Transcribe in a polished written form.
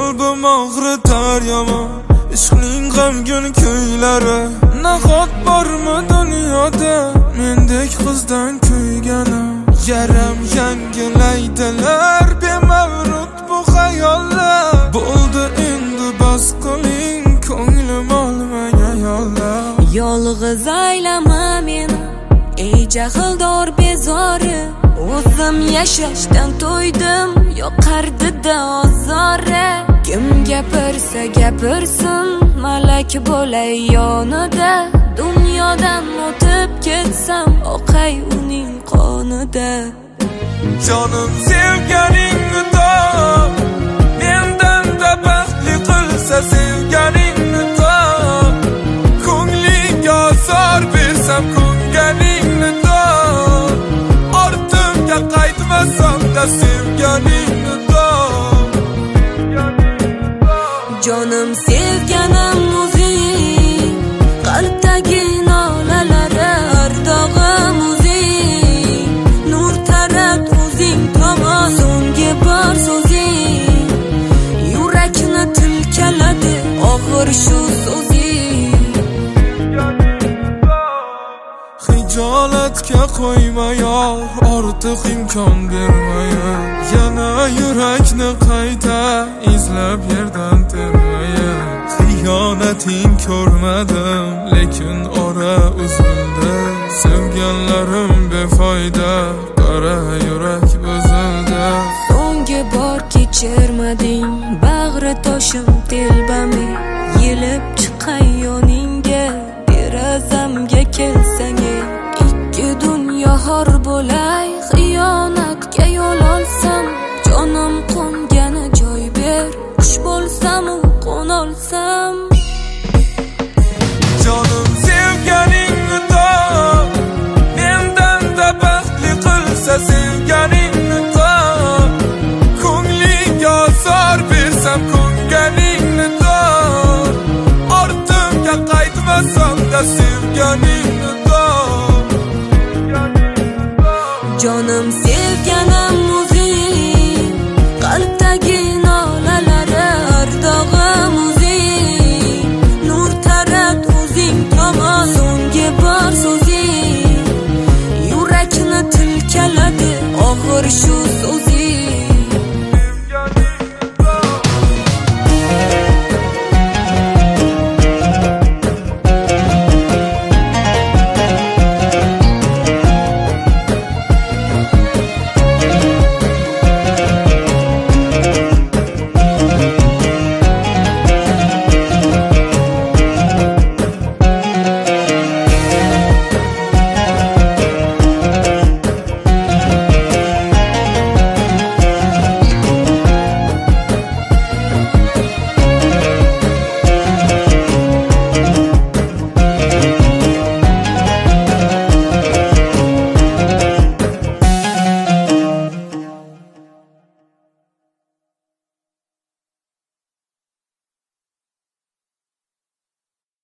qalbim og'ritar yomon ishqning g'amgin kuylari. Nahot bormi dunyoda mendek qizdan kuygani? Yaram yangilaydilar bemavrid bu xayollar. Bo'ldi endi bas qiling, ko'nglim olmay ayollar. Yolg'iz aylama meni ey jahldor bezori. O'zim yashashdan to'ydim, yoqardi-da ozori. Kim gapirsa gapirsin, malak bo'lay yonida. Dunyodan o'tib ketsam, oqay uning qonida. Jonim sevganingni top, mendan-da baxtli qilsa sevganingni top. Ko'nglingga azor bersam ko'nganingni top. Ortimga qaytmasam-da sevganingni top. Jonim sevganim o'zing, qalbdagi nolalari ardog'im o'zing. Nur tarat o'zing tomon, so'nggi bor so'zing. Yurakni tilkaladi og'ir shu so'zing. Hijolatga qo'yma yor, ortiq imkon bermayin. Yana yurakni qayta izlab yerdan termayin. Xiyonating ko'rmadim, lekin ora uzildi. Sevganlarim befoyda, qara yurak buzildi. So'nggi bor kechirmading, bag'ri toshim telbami. Yelib chiqay yoningga, derazamga kelsang. Ikki dunyo xor bo'lay, xiyonatga yo'l olsam. Jonim qo'ngani joy ber, qush bo'lsam u qo'nolsam. Jonim sevganingni top, mendan-da baxtli qilsa sevganingni top. Ko'nglingga azor bersam ko'nganingni top. Ortimga qaytmasam-da sevganingni top. Jonim sevganim o'zing, qalbdagi nolalari ardog'im o'zing. Nur tarat o'zing tomon, so'nggi bor so'zing. Yurakni tilkaladi og'ir shu so'zing.